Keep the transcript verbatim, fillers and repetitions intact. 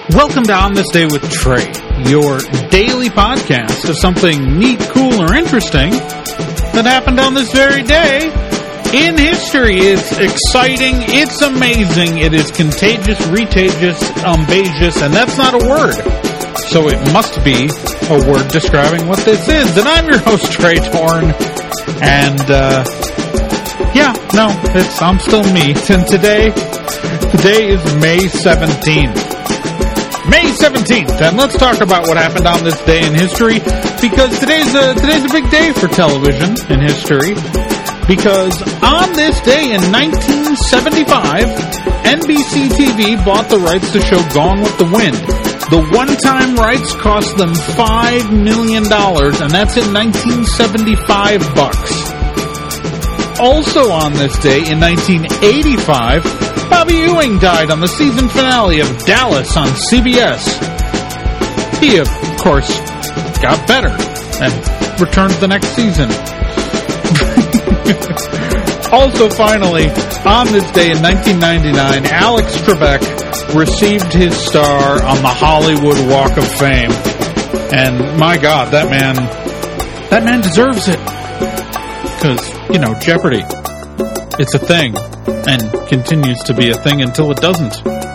Welcome to On This Day with Trey, your daily podcast of something neat, cool, or interesting that happened on this very day in history. It's exciting, it's amazing, it is contagious, retagious, umbagious, and that's not a word. So it must be a word describing what this is. And I'm your host, Trey Torn, and, uh, yeah, no, it's, I'm still me. And today, today is May seventeenth. May seventeenth, and let's talk about what happened on this day in history, because today's a, today's a big day for television in history, because on this day in nineteen seventy-five, N B C T V bought the rights to show Gone with the Wind. The one-time rights cost them five million dollars, and that's in nineteen seventy-five bucks. Also on this day in nineteen eighty-five, Bobby Ewing died on the season finale of Dallas on C B S. He, of course, got better and returned the next season. Also, finally, on this day in nineteen ninety-nine, Alex Trebek received his star on the Hollywood Walk of Fame. And my God, that man, that man deserves it. Because, you know, Jeopardy, it's a thing. And continues to be a thing until it doesn't.